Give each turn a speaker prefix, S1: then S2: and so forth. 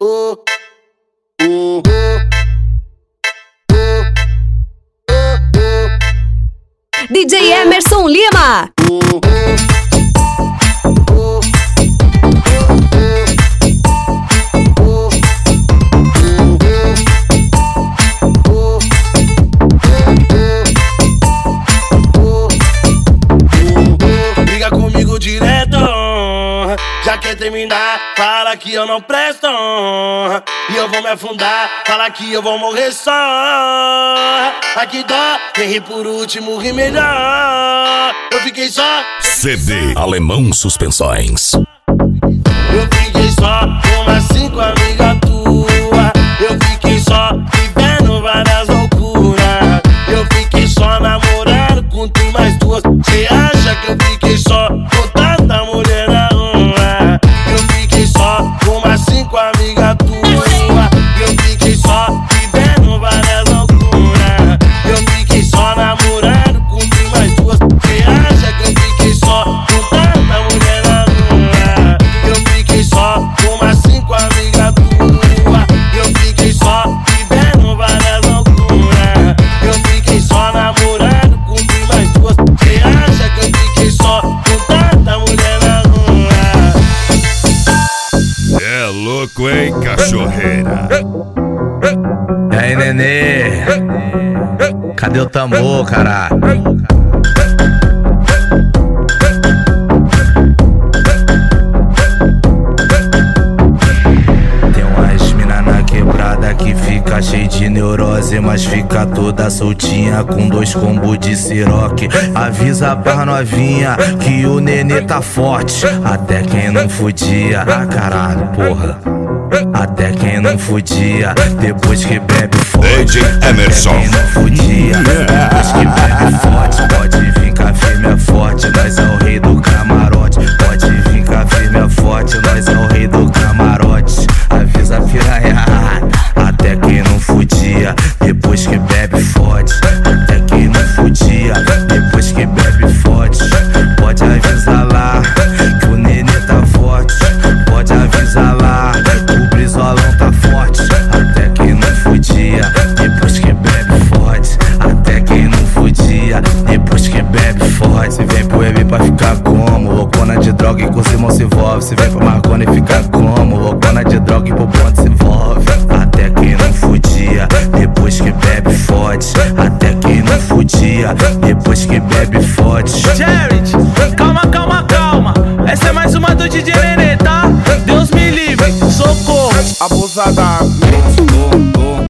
S1: DJ Emerson Lima.
S2: Briga comigo direto, já quer terminar, fala que eu não presto. E eu vou me afundar, fala que eu vou morrer só. Aqui dó, quem ri por último ri melhor. Eu fiquei só.
S3: CD Alemão Suspensões.
S2: Eu fiquei só com umas 5 amigas tuas. Eu fiquei só vivendo várias loucuras. Eu fiquei só namorando com tu e mais duas. Cê acha que eu fiquei só com tanta mulher na rua? Eu fiquei só com umas 5 amigas tuas. Eu fiquei só vivendo várias loucuras. Eu fiquei só namorando com tu e mais duas. Cê acha que eu fiquei só com tanta mulher na rua? Eu fiquei só com umas 5 amigas tuas. Eu fiquei só vivendo várias loucuras. Eu fiquei só namorando com tu e mais duas. Cê acha que eu fiquei só com tanta mulher na rua?
S3: É louco, hein, cachorreira?
S4: E aí, nenê? Cadê o tambor, caralho? Tem umas mina na quebrada que fica cheia de neurose, mas fica toda soltinha com 2 combos de siroque. Avisa pra novinha que o nenê tá forte, até quem não fudia. Ah, caralho, porra. Até quem não fudia, depois que bebe forte.
S3: DJ Emerson.
S4: Até quem não fudia, depois que bebe forte. Pode vir com a firme forte, nós é o rei do camarote. Pode vir com a firme forte, nós é o rei do camarote. Avisa a piranhada, até quem não fudia, depois que bebe forte. Até quem não fudia, depois que bebe forte. Pode avisar lá que o nenê tá forte. Pode avisar lá que o brizolão tá forte. Até quem não fudia, depois que bebe forte. Até quem não fudia, depois que bebe forte. Se vem pro EB pra ficar como loucona de droga e com os irmãos se envolve. Se vem pra Marcona e fica como loucona de droga e pro bonde se envolve. Até quem não fudia, depois que bebe forte. Até quem não fudia, depois que bebe forte.
S5: Charity, calma, calma, calma. Essa é mais uma do DJ Nenê, tá? Deus me livre, socorro.
S6: Abusada,